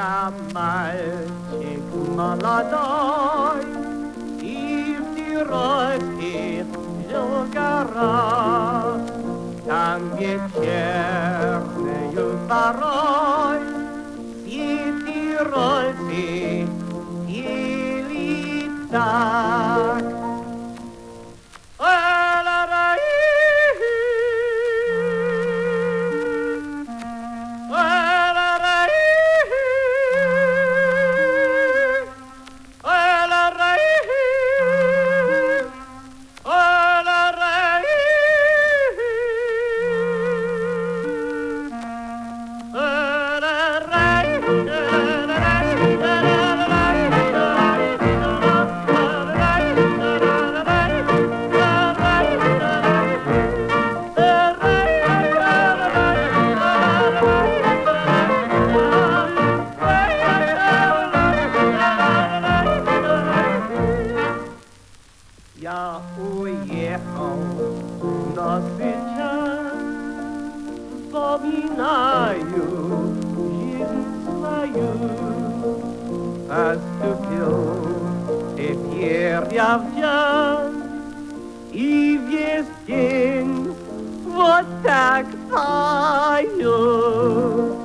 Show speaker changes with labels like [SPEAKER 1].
[SPEAKER 1] Я мальчик молодой, и в Тирольских горах, там вечернею порой все тирольцы пели так. Я уехал, но сейчас вспоминаю жизнь свою. Поступил теперь я в час, и весь день вот так пою.